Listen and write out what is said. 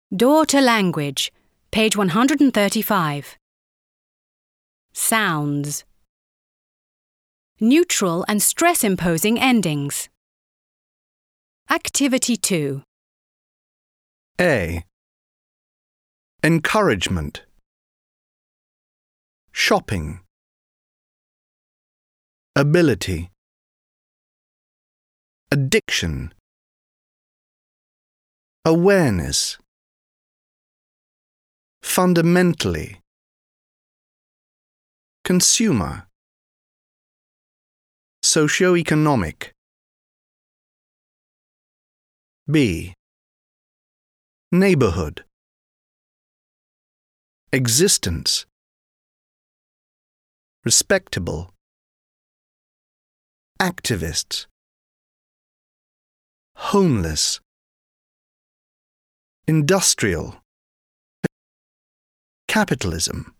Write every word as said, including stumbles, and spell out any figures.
Door to Language, page one hundred thirty-five. Sounds. Neutral and stress-imposing endings. Activity two. A. Encouragement. Shopping. Ability. Addiction. Awareness. Fundamentally. Consumer. Socioeconomic. B. Neighborhood. Existence. Respectable. Activists. Homeless. Industrial. Capitalism.